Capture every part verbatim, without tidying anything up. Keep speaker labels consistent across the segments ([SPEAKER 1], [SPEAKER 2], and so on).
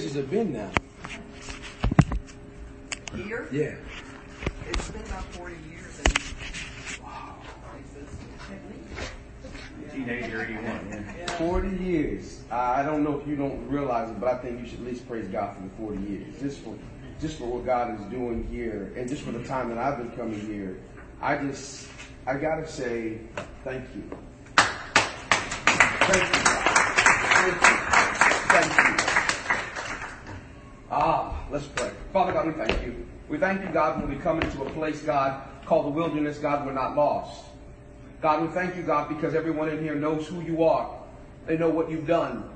[SPEAKER 1] has it been now?
[SPEAKER 2] Here?
[SPEAKER 1] Yeah.
[SPEAKER 2] It's been about forty years. And wow.
[SPEAKER 3] Teenager eighty-one.
[SPEAKER 1] Yeah. forty years. I don't know if you don't realize it, but I think you should at least praise God for the forty years. Just for, just for what God is doing here, and just for the time that I've been coming here. I just, I gotta say, thank you. Thank you. Thank you. Thank you. Ah, let's pray. Father God, we thank you. We thank you, God, when we come into a place, God, called the wilderness, God, we're not lost. God, we thank you, God, because everyone in here knows who you are. They know what you've done.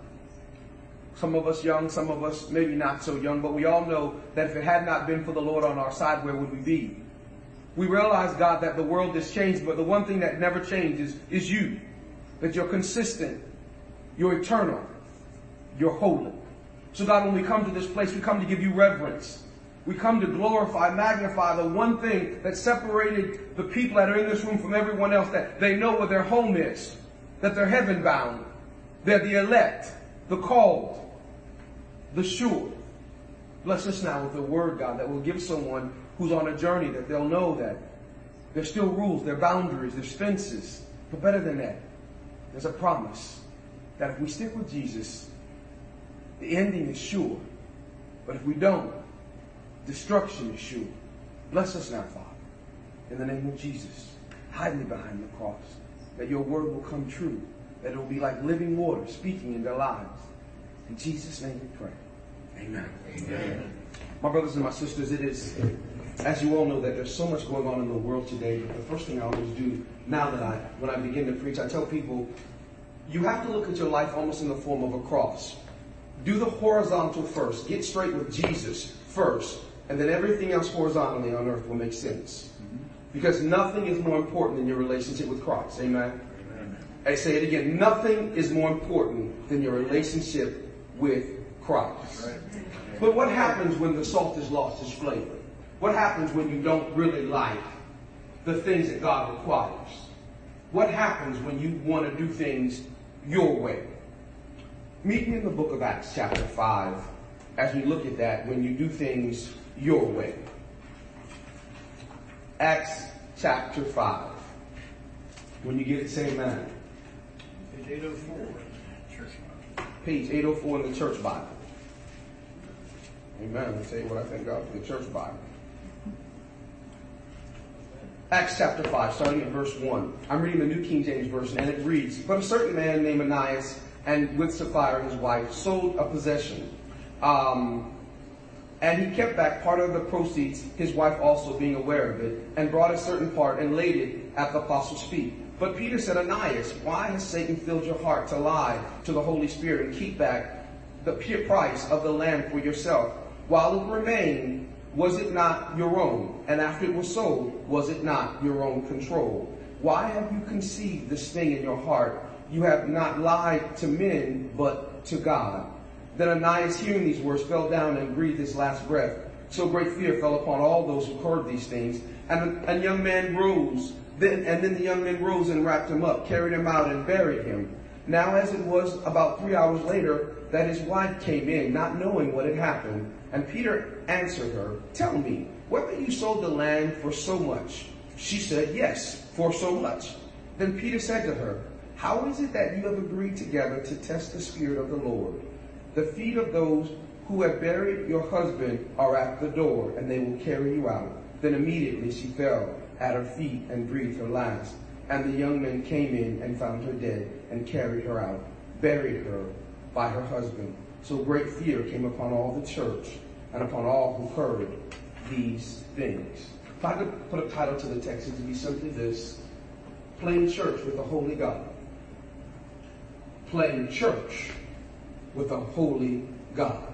[SPEAKER 1] Some of us young, some of us maybe not so young, but we all know that if it had not been for the Lord on our side, where would we be? We realize, God, that the world has changed, but the one thing that never changes is you. That you're consistent, you're eternal, you're holy. So God, when we come to this place, we come to give you reverence. We come to glorify, magnify the one thing that separated the people that are in this room from everyone else, that they know where their home is, that they're heaven bound, they're the elect, the called, the sure. Bless us now with the word, God, that will give someone who's on a journey, that they'll know that there's still rules, there are boundaries, there's fences. But better than that, there's a promise that if we stick with Jesus, the ending is sure. But if we don't, destruction is sure. Bless us now, Father, in the name of Jesus. Hide me behind the cross, that your word will come true, that it will be like living water speaking in their lives. In Jesus' name we pray. Amen. Amen. My brothers and my sisters, it is, as you all know, that there's so much going on in the world today. But the first thing I always do now that I, when I begin to preach, I tell people, you have to look at your life almost in the form of a cross. Do the horizontal first. Get straight with Jesus first. And then everything else horizontally on earth will make sense. Because nothing is more important than your relationship with Christ. Amen? Amen. I say it again. Nothing is more important than your relationship with Christ. Right. But what happens when the salt is lost its flavor? What happens when you don't really like the things that God requires? What happens when you want to do things your way? Meet me in the book of Acts chapter five as we look at that, when you do things your way. Acts chapter five. When you get it, say amen.
[SPEAKER 3] Page eight oh four.
[SPEAKER 1] Page eight oh four in the Church Bible. Amen. I'll tell you what I thank God for the Church Bible. Acts chapter five, starting at verse one. I'm reading the New King James Version, and it reads, But a certain man named Ananias, and with Sapphira his wife, sold a possession. Um, and he kept back part of the proceeds, his wife also being aware of it, and brought a certain part and laid it at the apostles' feet. But Peter said, Ananias, why has Satan filled your heart to lie to the Holy Spirit and keep back the pure price of the land for yourself? While it remained, was it not your own? And after it was sold, was it not your own control? Why have you conceived this thing in your heart? You have not lied to men, but to God. Then Ananias, hearing these words, fell down and breathed his last breath. So great fear fell upon all those who heard these things. And a young man rose. Then, and then the young men rose and wrapped him up, carried him out, and buried him. Now as it was about three hours later, that his wife came in, not knowing what had happened. And Peter answered her, Tell me, whether you sold the land for so much? She said, Yes, for so much. Then Peter said to her, How is it that you have agreed together to test the Spirit of the Lord? The feet of those who have buried your husband are at the door, and they will carry you out. Then immediately she fell at her feet and breathed her last. And the young men came in and found her dead, and carried her out, buried her by her husband. So great fear came upon all the church and upon all who heard these things. If I could put a title to the text, it would be simply this: Playing Church with the Holy God. Playing church with a holy God.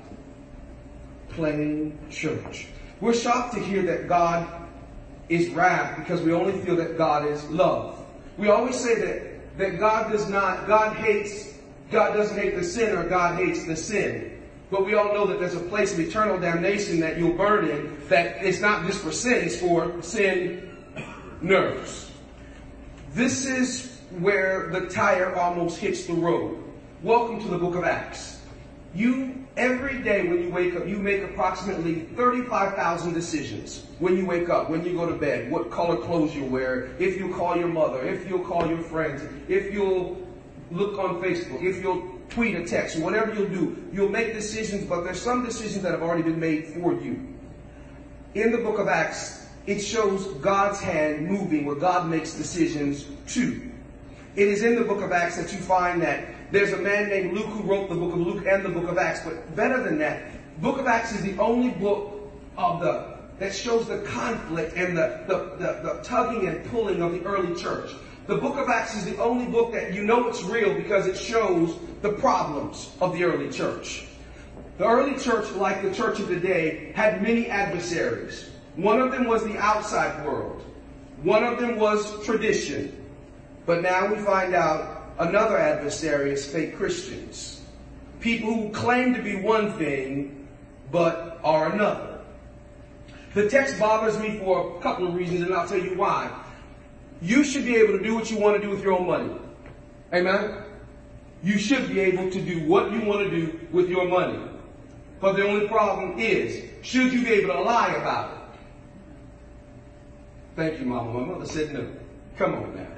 [SPEAKER 1] Playing church. We're shocked to hear that God is wrath because we only feel that God is love. We always say that, that God does not, God hates, God doesn't hate the sinner, God hates the sin. But we all know that there's a place of eternal damnation that you'll burn in, that it's not just for sin, it's for sinners. This is where the tire almost hits the road. Welcome to the book of Acts. You, every day when you wake up, you make approximately thirty-five thousand decisions. When you wake up, when you go to bed, what color clothes you wear, if you call your mother, if you'll call your friends, if you'll look on Facebook, if you'll tweet a text, whatever you'll do, you'll make decisions, but there's some decisions that have already been made for you. In the book of Acts, it shows God's hand moving where God makes decisions too. It is in the book of Acts that you find that there's a man named Luke who wrote the book of Luke and the book of Acts. But better than that, book of Acts is the only book of the that shows the conflict and the, the, the, the tugging and pulling of the early church. The book of Acts is the only book that you know it's real because it shows the problems of the early church. The early church, like the church of today, had many adversaries. One of them was the outside world. One of them was tradition. But now we find out another adversary is fake Christians. People who claim to be one thing, but are another. The text bothers me for a couple of reasons, and I'll tell you why. You should be able to do what you want to do with your own money. Amen? You should be able to do what you want to do with your money. But the only problem is, should you be able to lie about it? Thank you, Mama. My mother said no. Come on now.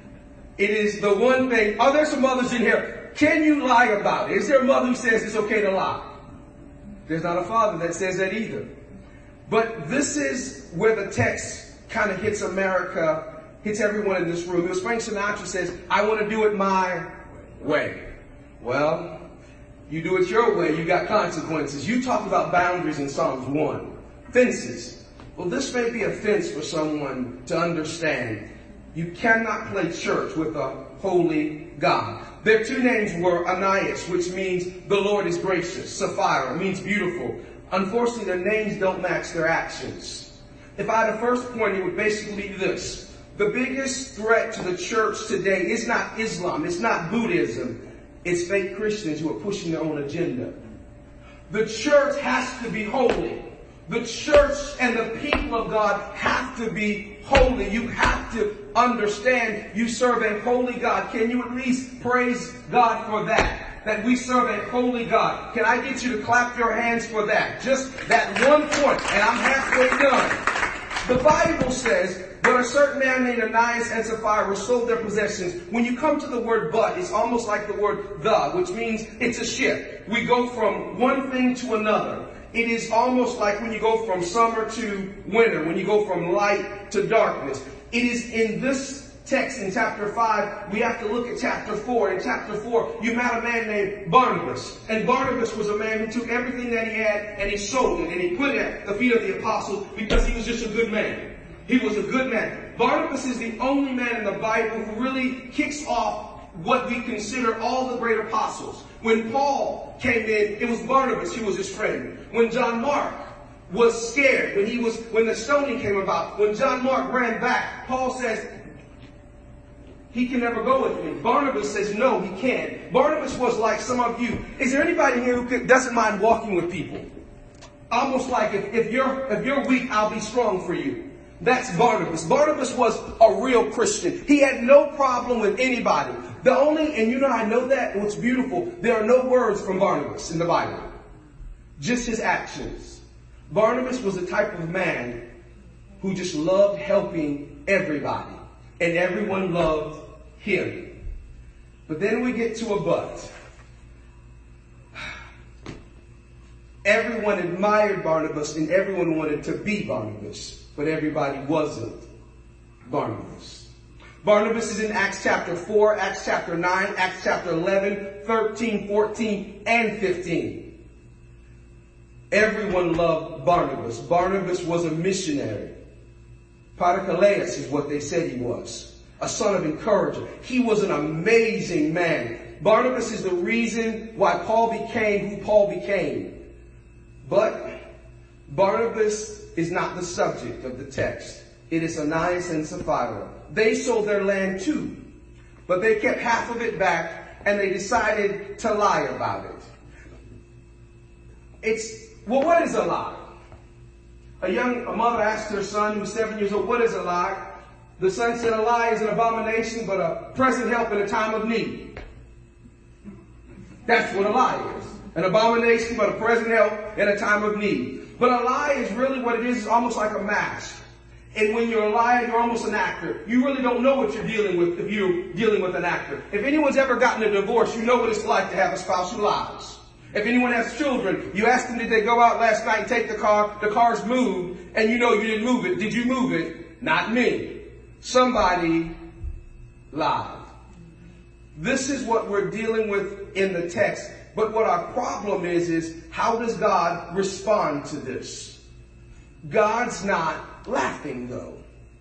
[SPEAKER 1] It is the one thing. Are there some mothers in here? Can you lie about it? Is there a mother who says it's okay to lie? There's not a father that says that either. But this is where the text kind of hits America, hits everyone in this room. It was Frank Sinatra says, I want to do it my way. Well, you do it your way, you got consequences. You talked about boundaries in Psalms one. Fences. Well, this may be a fence for someone to understand. You cannot play church with a holy God. Their two names were Ananias, which means the Lord is gracious. Sapphira means beautiful. Unfortunately, their names don't match their actions. If I had a first point, it would basically be this. The biggest threat to the church today is not Islam. It's not Buddhism. It's fake Christians who are pushing their own agenda. The church has to be holy. The church and the people of God have to be holy. You have to understand you serve a holy God. Can you at least praise God for that? That we serve a holy God. Can I get you to clap your hands for that? Just that one point, and I'm halfway done. The Bible says, but a certain man named Ananias and Sapphira sold their possessions. When you come to the word but, it's almost like the word the, which means it's a shift. We go from one thing to another. It is almost like when you go from summer to winter, when you go from light to darkness. It is in this text in chapter five, we have to look at chapter four. In chapter four, you met a man named Barnabas. And Barnabas was a man who took everything that he had and he sold it and he put it at the feet of the apostles because he was just a good man. He was a good man. Barnabas is the only man in the Bible who really kicks off what we consider all the great apostles. When Paul came in, it was Barnabas who was his friend. When John Mark was scared, when he was, when the stoning came about, when John Mark ran back, Paul says, he can never go with me. Barnabas says, no, he can't. Barnabas was like some of you. Is there anybody here who could, doesn't mind walking with people? Almost like if, if you're, if you're weak, I'll be strong for you. That's Barnabas. Barnabas was a real Christian. He had no problem with anybody. The only, and you know I know that, what's beautiful, there are no words from Barnabas in the Bible. Just his actions. Barnabas was the type of man who just loved helping everybody. And everyone loved him. But then we get to a but. Everyone admired Barnabas and everyone wanted to be Barnabas. But everybody wasn't Barnabas. Barnabas is in Acts chapter four, Acts chapter nine, Acts chapter eleven, thirteen, fourteen, and fifteen. Everyone loved Barnabas. Barnabas was a missionary. Paterkaleus is what they said he was. A son of encouragement. He was an amazing man. Barnabas is the reason why Paul became who Paul became. But Barnabas is not the subject of the text. It is Ananias and Sapphira. They sold their land too, but they kept half of it back and they decided to lie about it. It's, well, what is a lie? A young a mother asked her son, who's seven years old, what is a lie? The son said, a lie is an abomination, but a present help in a time of need. That's what a lie is. An abomination, but a present help in a time of need. But a lie is really what it is, is almost like a mask. And when you're a liar, you're almost an actor. You really don't know what you're dealing with if you're dealing with an actor. If anyone's ever gotten a divorce, you know what it's like to have a spouse who lies. If anyone has children, you ask them, did they go out last night and take the car? The car's moved, and you know you didn't move it. Did you move it? Not me. Somebody lied. This is what we're dealing with in the text. But what our problem is, is how does God respond to this? God's not laughing, though.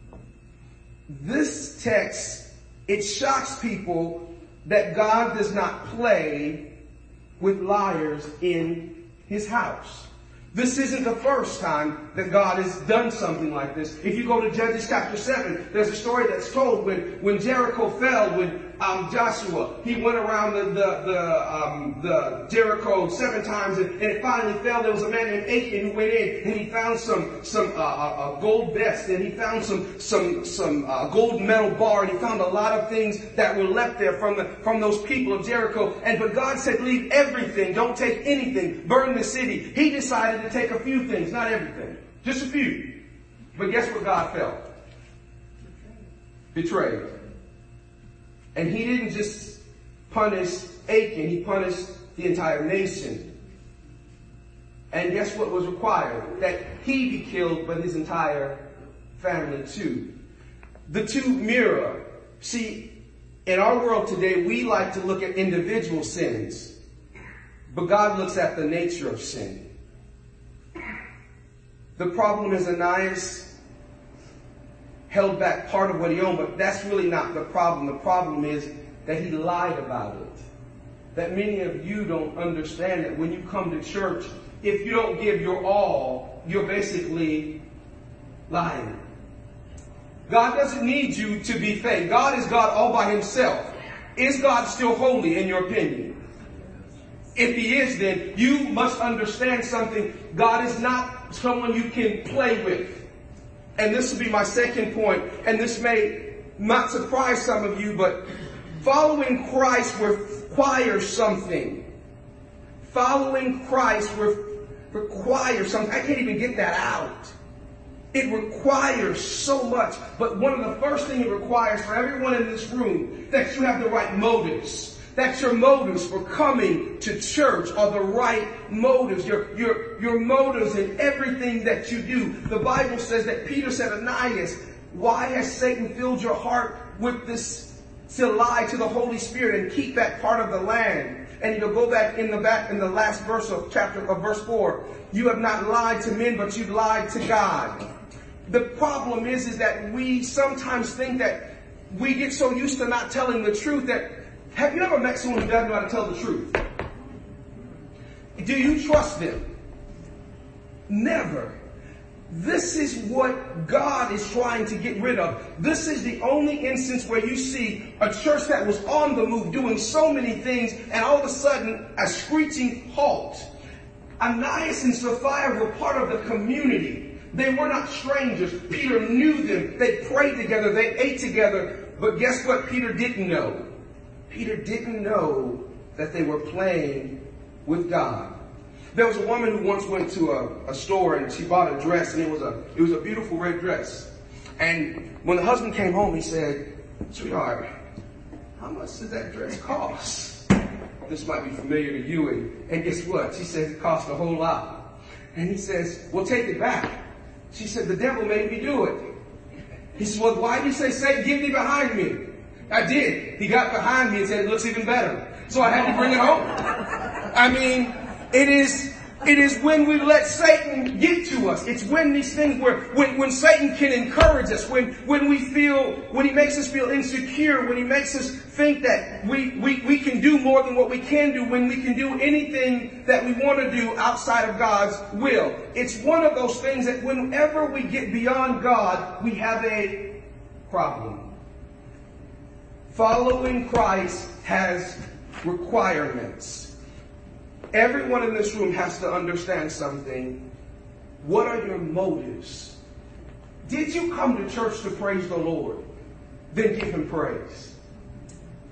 [SPEAKER 1] This text, it shocks people that God does not play with liars in his house. This isn't the first time that God has done something like this. If you go to Judges chapter seven, there's a story that's told when, when Jericho fell, when um, Joshua, he went around the, the, the, um, the Jericho seven times and, and it finally fell. There was a man named Achan who went in and he found some, some, uh, a gold vest, and he found some, some, some, uh, gold medal bar, and he found a lot of things that were left there from the, from those people of Jericho. And, but God said, leave everything. Don't take anything. Burn the city. He decided to take a few things, not everything. Just a few. But guess what God felt? Betrayed. And he didn't just punish Achan, he punished the entire nation. And guess what was required? That he be killed, but his entire family too. The two mirror. See, in our world today, we like to look at individual sins, but God looks at the nature of sin. The problem is Ananias held back part of what he owned, but that's really not the problem. The problem is that he lied about it. That many of you don't understand that when you come to church, if you don't give your all, you're basically lying. God doesn't need you to be fake. God is God all by himself. Is God still holy in your opinion? If he is, then you must understand something. God is not someone you can play with. And this will be my second point, and this may not surprise some of you, but following Christ requires something. Following Christ re- requires something. I can't even get that out. It requires so much. But one of the first things it requires for everyone in this room, that you have the right motives. That your motives for coming to church are the right motives. Your, your, your motives in everything that you do. The Bible says that Peter said, Ananias, why has Satan filled your heart with this to lie to the Holy Spirit and keep that part of the land? And you'll go back in the back in the last verse of chapter of verse four. You have not lied to men, but you've lied to God. The problem is, is that we sometimes think that we get so used to not telling the truth that. Have you ever met someone who doesn't know how to tell the truth? Do you trust them? Never. This is what God is trying to get rid of. This is the only instance where you see a church that was on the move doing so many things, and all of a sudden a screeching halt. Ananias and Sapphira were part of the community. They were not strangers. Peter knew them. They prayed together. They ate together. But guess what Peter didn't know? Peter didn't know that they were playing with God. There was a woman who once went to a, a store and she bought a dress, and it was a it was a beautiful red dress. And when the husband came home, he said, "Sweetheart, how much does that dress cost?" This might be familiar to you. And, and guess what? She said it cost a whole lot. And he says, "Well, take it back." She said, "The devil made me do it." He said, "Well, why do you say, Satan, get thee behind me?" I did. He got behind me and said, "It looks even better." So I had to bring it home. I mean, it is, it is when we let Satan get to us. It's when these things where, when, when Satan can encourage us, when, when we feel, when he makes us feel insecure, when he makes us think that we, we, we can do more than what we can do, when we can do anything that we want to do outside of God's will. It's one of those things that whenever we get beyond God, we have a problem. Following Christ has requirements. Everyone in this room has to understand something. What are your motives? Did you come to church to praise the Lord? Then give him praise.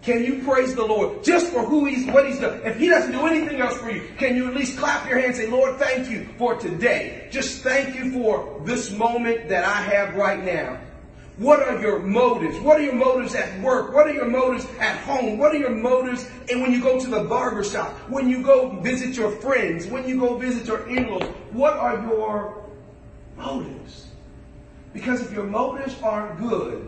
[SPEAKER 1] Can you praise the Lord just for who he's, what he's done? If he doesn't do anything else for you, can you at least clap your hands and say, Lord, thank you for today. Just thank you for this moment that I have right now. What are your motives? What are your motives at work? What are your motives at home? What are your motives and when you go to the barber shop? When you go visit your friends? When you go visit your in-laws? What are your motives? Because if your motives aren't good,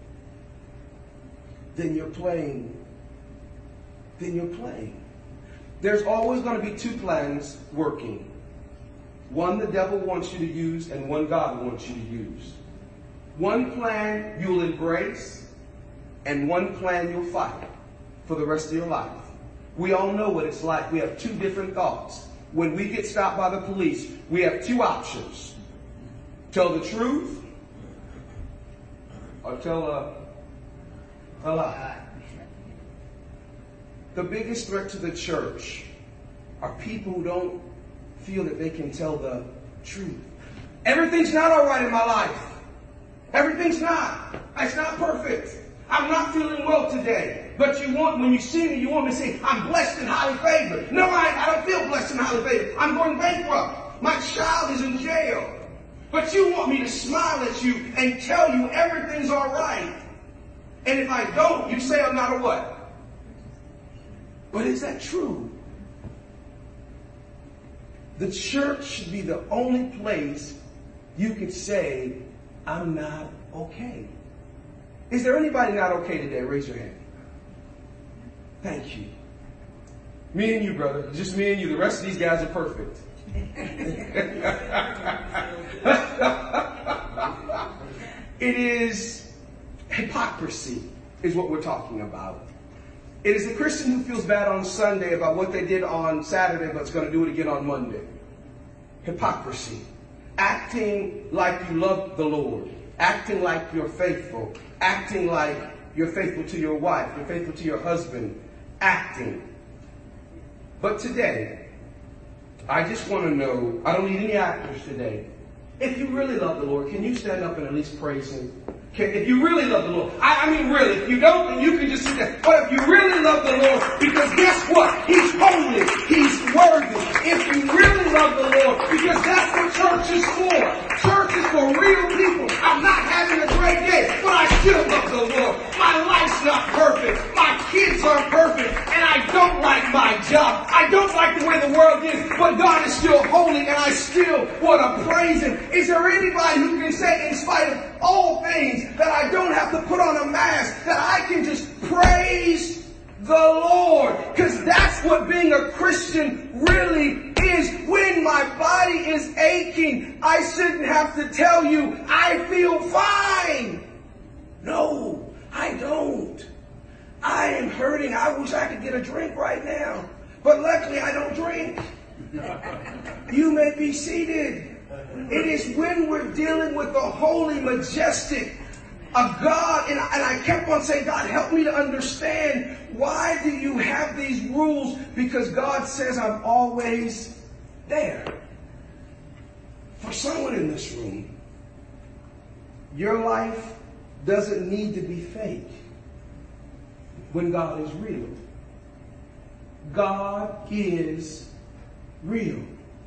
[SPEAKER 1] then you're playing. Then you're playing. There's always going to be two plans working. One the devil wants you to use and one God wants you to use. One plan you'll embrace and one plan you'll fight for the rest of your life. We all know what it's like. We have two different thoughts. When we get stopped by the police, we have two options. Tell the truth or tell a, a lie. The biggest threat to the church are people who don't feel that they can tell the truth. Everything's not all right in my life. Everything's not. It's not perfect. I'm not feeling well today. But you want, when you see me, you want me to say, I'm blessed and highly favored. No, I, I don't feel blessed and highly favored. I'm going bankrupt. My child is in jail. But you want me to smile at you and tell you everything's all right. And if I don't, you say I'm not a what? But is that true? The church should be the only place you could say, I'm not okay. Is there anybody not okay today? Raise your hand. Thank you. Me and you, brother. Just me and you. The rest of these guys are perfect. It is hypocrisy is what we're talking about. It is the Christian who feels bad on Sunday about what they did on Saturday, but is going to do it again on Monday. Hypocrisy. Acting like you love the Lord. Acting like you're faithful. Acting like you're faithful to your wife. You're faithful to your husband. Acting. But today, I just want to know, I don't need any actors today. If you really love the Lord, can you stand up and at least praise Him? Can, if you really love the Lord, I, I mean really, if you don't, then you can just sit there. But if you really love the Lord, because guess what? He's holy. He's worthy. If you really love the Lord, because that's what church is for. Church is for real people. I'm not having a great day, but I still love the Lord. My life's not perfect. My kids aren't perfect. And I don't like my job. I don't like the way the world is, but God is still holy and I still want to praise Him. Is there anybody who can say, in spite of all things, that I don't have to put on a mask, that I can just praise the Lord? Because that's what being a Christian really is. When my body is aching, I shouldn't have to tell you, I feel fine. No, I don't. I am hurting. I wish I could get a drink right now. But luckily I don't drink. You may be seated. It is when we're dealing with the holy, majestic of God. And, and I kept on saying, God, help me to understand. Why do you have these rules? Because God says I'm always there. For someone in this room, your life doesn't need to be fake when God is real. God is real.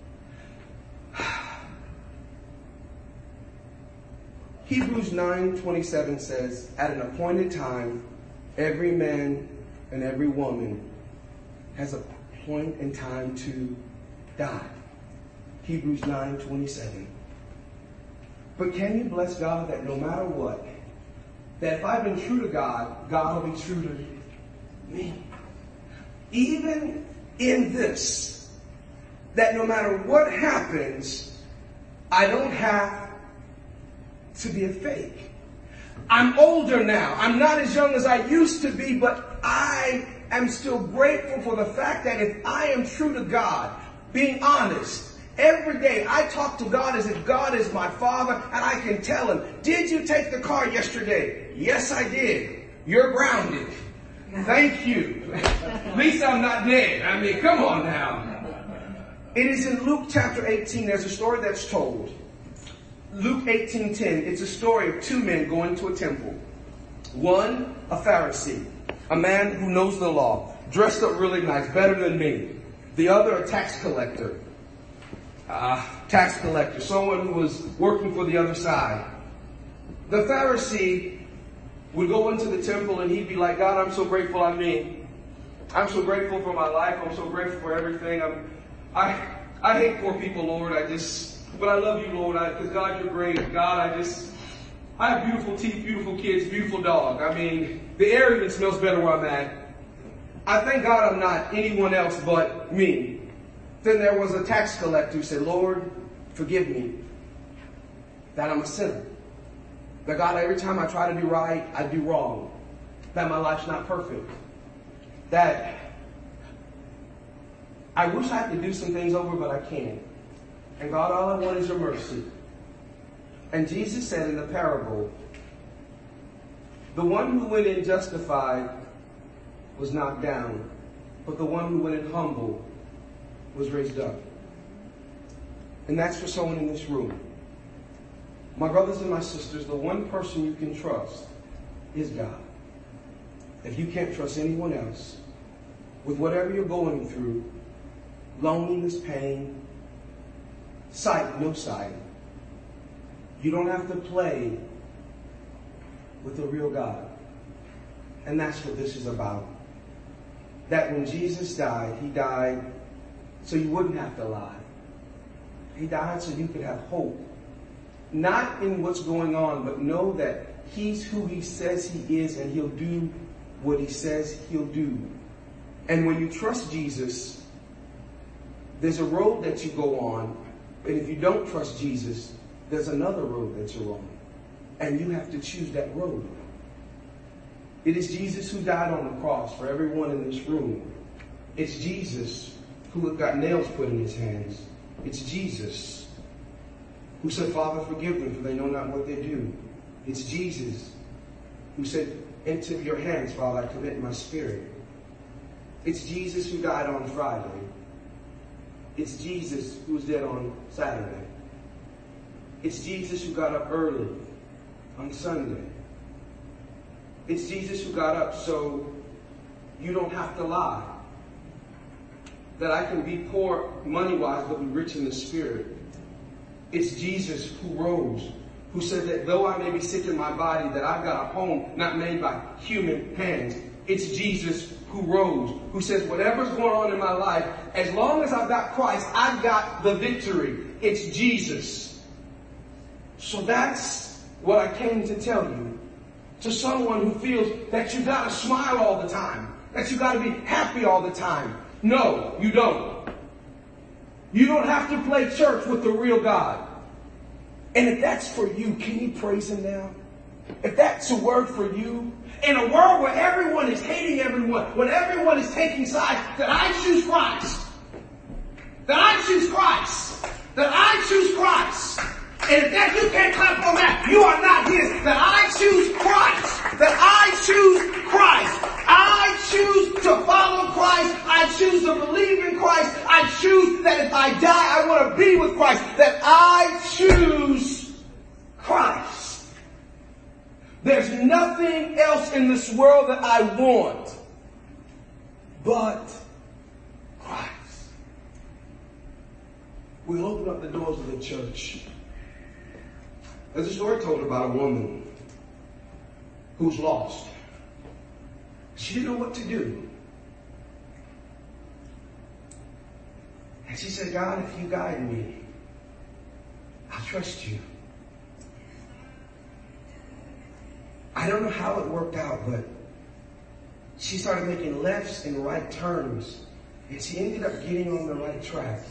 [SPEAKER 1] Hebrews nine twenty-seven says, at an appointed time, every man and every woman has a point in time to die. Hebrews nine twenty-seven. But can you bless God that no matter what, that if I've been true to God, God will be true to me? Even in this, that no matter what happens, I don't have to be a fake. I'm older now. I'm not as young as I used to be, but I am still grateful for the fact that if I am true to God, being honest, every day I talk to God as if God is my Father, and I can tell Him, did you take the car yesterday? Yes, I did. You're grounded. Thank you. At least I'm not dead. I mean, come on now. It is in Luke chapter eighteen. There's a story that's told. Luke eighteen ten. It's a story of two men going to a temple. One, a Pharisee. a man who knows the law, dressed up really nice, better than me. The other, a tax collector. Uh, tax collector, someone who was working for the other side. The Pharisee would go into the temple and he'd be like, God, I'm so grateful I'm me. I'm so grateful for my life. I'm so grateful for everything. I'm, I, I hate poor people, Lord. I just, but I love you, Lord, because God, you're great. God, I just, I have beautiful teeth, beautiful kids, beautiful dog. I mean, the air even smells better where I'm at. I thank God I'm not anyone else but me. Then there was a tax collector who said, Lord, forgive me that I'm a sinner. That God, every time I try to do right, I do wrong. That my life's not perfect. That I wish I could do some things over, but I can't. And God, all I want is your mercy. And Jesus said in the parable, the one who went in justified was knocked down, but the one who went in humble was raised up. And that's for someone in this room. My brothers and my sisters, the one person you can trust is God. If you can't trust anyone else, with whatever you're going through, loneliness, pain, sight, no sight, you don't have to play with the real God. And that's what this is about. That when Jesus died, he died so you wouldn't have to lie. He died so you could have hope. Not in what's going on, but know that he's who he says he is and he'll do what he says he'll do. And when you trust Jesus, there's a road that you go on. And if you don't trust Jesus, there's another road that you're on. And you have to choose that road. It is Jesus who died on the cross for everyone in this room. It's Jesus who got nails put in his hands. It's Jesus who said, Father, forgive them, for they know not what they do. It's Jesus who said, into your hands, Father, I commit my spirit. It's Jesus who died on Friday. It's Jesus who was dead on Saturday. It's Jesus who got up early on Sunday. It's Jesus who got up so you don't have to lie. That I can be poor money-wise, but be rich in the spirit. It's Jesus who rose, who said that though I may be sick in my body, that I've got a home not made by human hands. It's Jesus who rose, who says whatever's going on in my life, as long as I've got Christ, I've got the victory. It's Jesus. So that's what I came to tell you. To someone who feels that you got to smile all the time, that you got to be happy all the time. No, you don't. You don't have to play church with the real God. And if that's for you, can you praise him now? If that's a word for you, in a world where everyone is hating everyone, when everyone is taking sides, that I choose Christ. That I choose Christ. That I choose Christ. And if that you can't clap on that, you are not his. That I choose Christ. That I choose Christ. I choose to follow Christ. I choose to believe in Christ. I choose that if I die, I want to be with Christ. That I choose Christ. There's nothing else in this world that I want but Christ. We'll open up the doors of the church. There's a story told about a woman who's lost. She didn't know what to do. And she said, God, if you guide me, I'll trust you. I don't know how it worked out, but she started making lefts and right turns. And she ended up getting on the right track.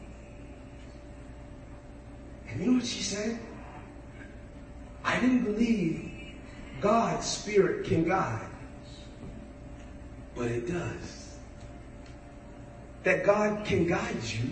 [SPEAKER 1] And you know what she said? I didn't believe God's Spirit can guide. But it does. That God can guide you.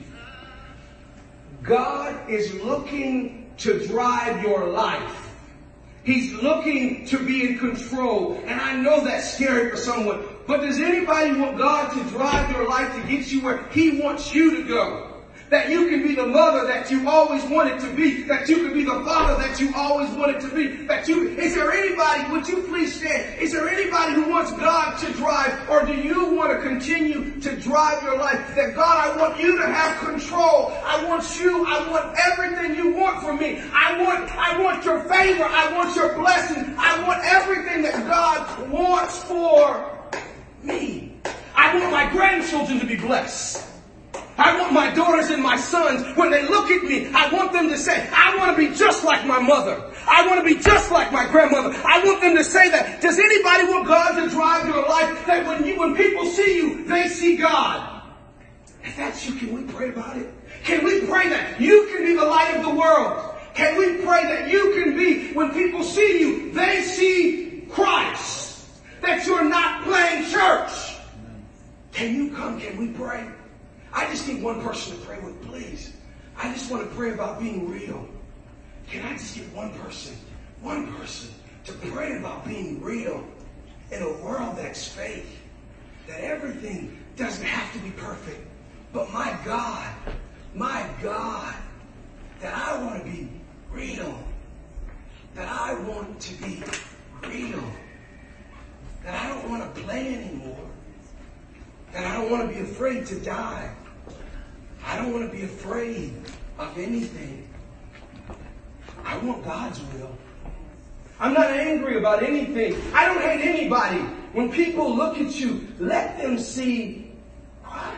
[SPEAKER 1] God is looking to drive your life. He's looking to be in control. And I know that's scary for someone. But does anybody want God to drive your life to get you where he wants you to go? That you can be the mother that you always wanted to be. That you can be the father that you always wanted to be. That you, is there anybody, would you please stand? Is there anybody who wants God to drive, or do you want to continue to drive your life? That God, I want you to have control. I want you, I want everything you want from me. I want, I want your favor. I want your blessing. I want everything that God wants for me. I want my grandchildren to be blessed. I want my daughters and my sons, when they look at me, I want them to say, I want to be just like my mother. I want to be just like my grandmother. I want them to say that. Does anybody want God to drive your life? That when you, when people see you, they see God. If that's you, can we pray about it? Can we pray that you can be the light of the world? Can we pray that you can be, when people see you, they see Christ? That you're not playing church. Can you come? Can we pray? I just need one person to pray with, please. I just want to pray about being real. Can I just get one person, one person to pray about being real in a world that's fake? That everything doesn't have to be perfect. But my God, my God, that I want to be real. That I want to be real. That I don't want to play anymore. That I don't want to be afraid to die. I don't want to be afraid of anything. I want God's will. I'm not angry about anything. I don't hate anybody. When people look at you, let them see Christ.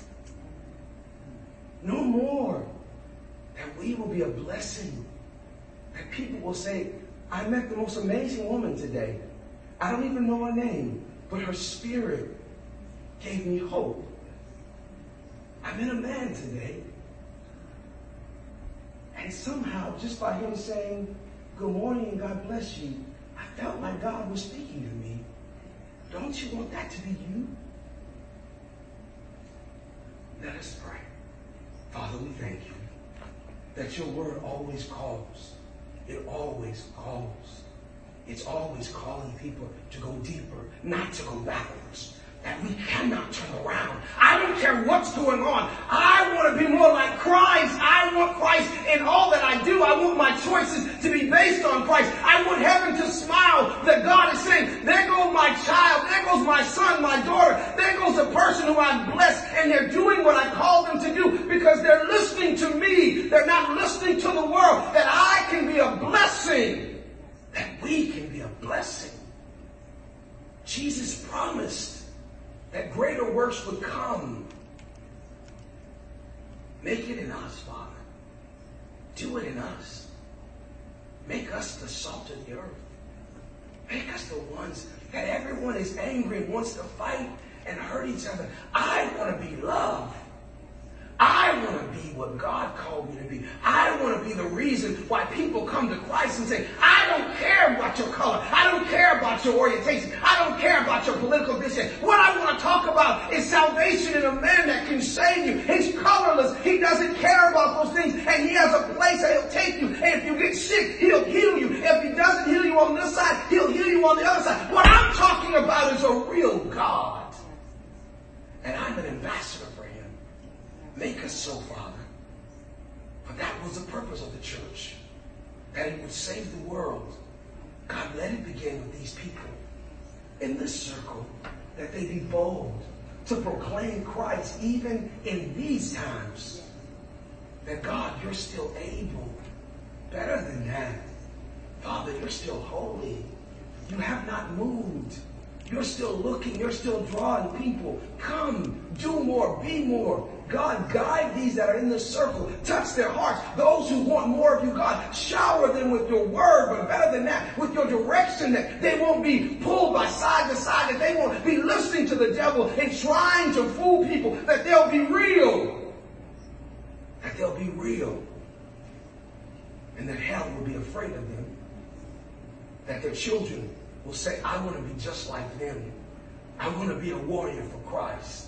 [SPEAKER 1] No more. That we will be a blessing. That people will say, I met the most amazing woman today. I don't even know her name, but her spirit gave me hope. I met a man today, and somehow, just by him saying, good morning and God bless you, I felt like God was speaking to me. Don't you want that to be you? Let us pray. Father, we thank you that your word always calls. It always calls. It's always calling people to go deeper, not to go backwards. That we cannot turn around. I don't care what's going on. I want to be more like Christ. I want Christ in all that I do. I want my choices to be based on Christ. I want heaven to smile that God is saying, there goes my child, there goes my son, my daughter, there goes the person who I'm blessed, and they're doing what I call them to do because they're listening to me. They're not listening to the world. That I can be a blessing. That we can be a blessing. Jesus promised that greater works would come. Make it in us, Father. Do it in us. Make us the salt of the earth. Make us the ones that everyone is angry and wants to fight and hurt each other. I want to be loved. I want to be what God called me to be. I want to be the reason why people come to Christ and say, I don't care about your color. I don't care about your orientation. I don't care about your political position. What I want to talk about is salvation in a man that can save you. He's colorless. He doesn't care about those things. And he has a place that he'll take you. And if you get sick, he'll heal you. If he doesn't heal you on this side, he'll heal you on the other side. What I'm talking about is a real God. And I'm an ambassador for him. Make us so, Father. But that was the purpose of the church. That it would save the world. God, let it begin with these people in this circle. That they be bold to proclaim Christ even in these times. That God, you're still able. Better than that. Father, you're still holy. You have not moved. You're still looking. You're still drawing people. Come, do more, be more. God, guide these that are in this circle. Touch their hearts. Those who want more of you, God, shower them with your word. But better than that, with your direction, that they won't be pulled by side to side. That they won't be listening to the devil and trying to fool people. That they'll be real. That they'll be real. And that hell will be afraid of them. That their children will say, I want to be just like them. I want to be a warrior for Christ.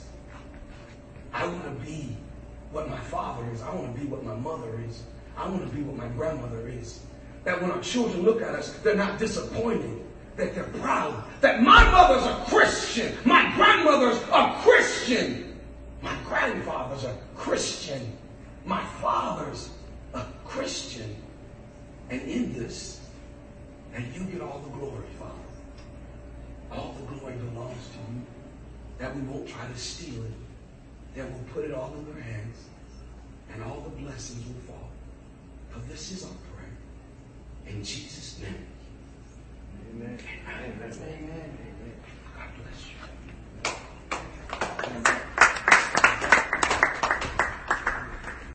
[SPEAKER 1] I want to be what my father is. I want to be what my mother is. I want to be what my grandmother is. That when our children look at us, they're not disappointed. That they're proud. That my mother's a Christian. My grandmother's a Christian. My grandfather's a Christian.
[SPEAKER 4] my father's a Christian. And in this, and you get all the glory, Father. All the glory belongs to you. That we won't try to steal it. That we'll put it all in their hands. And all the blessings will fall. For this is our prayer. In Jesus' name.
[SPEAKER 3] Amen.
[SPEAKER 4] Amen.
[SPEAKER 3] Amen.
[SPEAKER 4] God bless you.